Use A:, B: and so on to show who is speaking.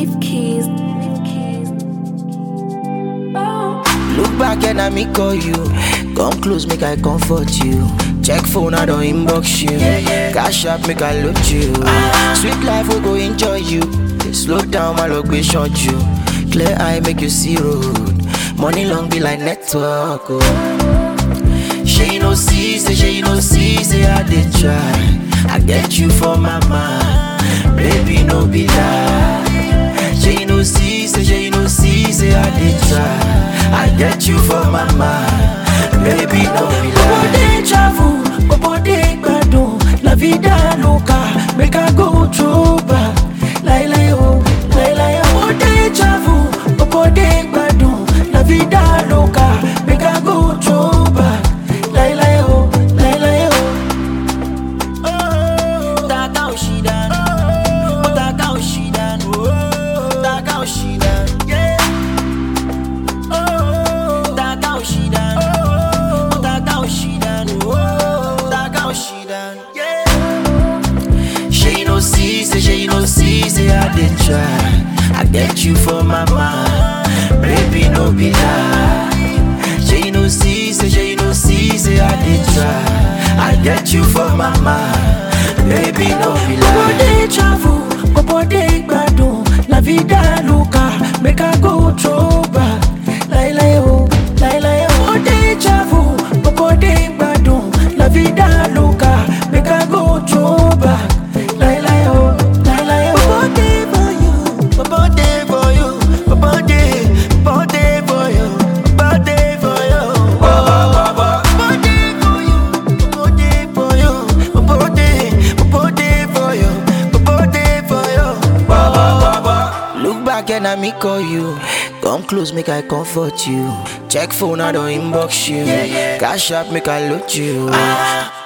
A: Leave keys.
B: Look back and I me call you. Come close, make I comfort you. Check phone, I don't inbox you. Cash up, make I load you. Sweet life, we go enjoy you. Slow down, my luck, we short you. Clear eye, make you see road. Money long be like network. Oh. She no see, say I did try. I get you for my mind. Baby, no be lie. She no see, say I did try. I get you for my mind. Baby, no be lie. Bobo de travel, bobo de gbadun. La vida loca, make I go through back. Lai lai oh, bobo de travel, bobo de gbadun. La vida loca, make I go through back. Lai lai oh, oh. Taka how she done, oh taka how she done, oh taka how she done, yeah. Oh taka how she done, oh taka how she done, oh taka how she done, yeah. She no see, say I did try. I get you for my mind, baby no be lie. She no see, say I did try. I get you for my mind, baby no be lie. Bobo de travel, bobo de gbadun. La vida loca, make I go throw back. Lai lai oh, bobo de travel, bobo de gbadun. La vida loca, make I go throw back. Lai lai oh, bobo de for you, bobo de for you, bobo de for you, bobo de for you. Look back and I me call you. Come close, make I comfort you. Check phone, I don't inbox you. Cash up, make I load you.